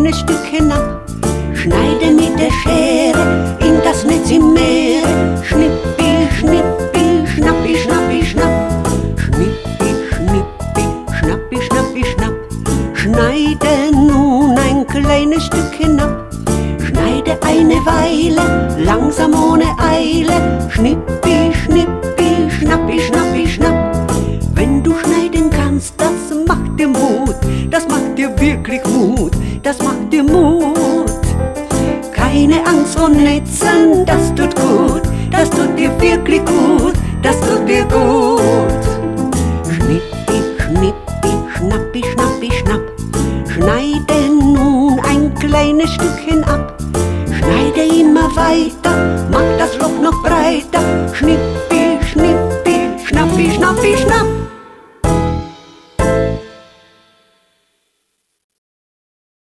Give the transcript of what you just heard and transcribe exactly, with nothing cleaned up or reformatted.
kleine Stückchen ab. Schneide mit der Schere in das Netz im Meere. Schnippi, schnippi, schnappi, schnappi, schnapp. Schnippi, schnippi, schnappi, schnappi, schnapp. Schneide nun ein kleines Stückchen ab. Schneide eine Weile, langsam ohne Eile. Schnippi, schnippi, schnappi, schnappi, schnapp. Wenn du schneiden kannst, das macht dir Mut. Das macht dir wirklich Mut, das macht dir Mut. Keine Angst vor Netzen, das tut gut. Das tut dir wirklich gut, das tut dir gut. Schnippi, schnippi, schnappi, schnappi, schnapp. Schneide nun ein kleines Stückchen ab. Schneide immer weiter,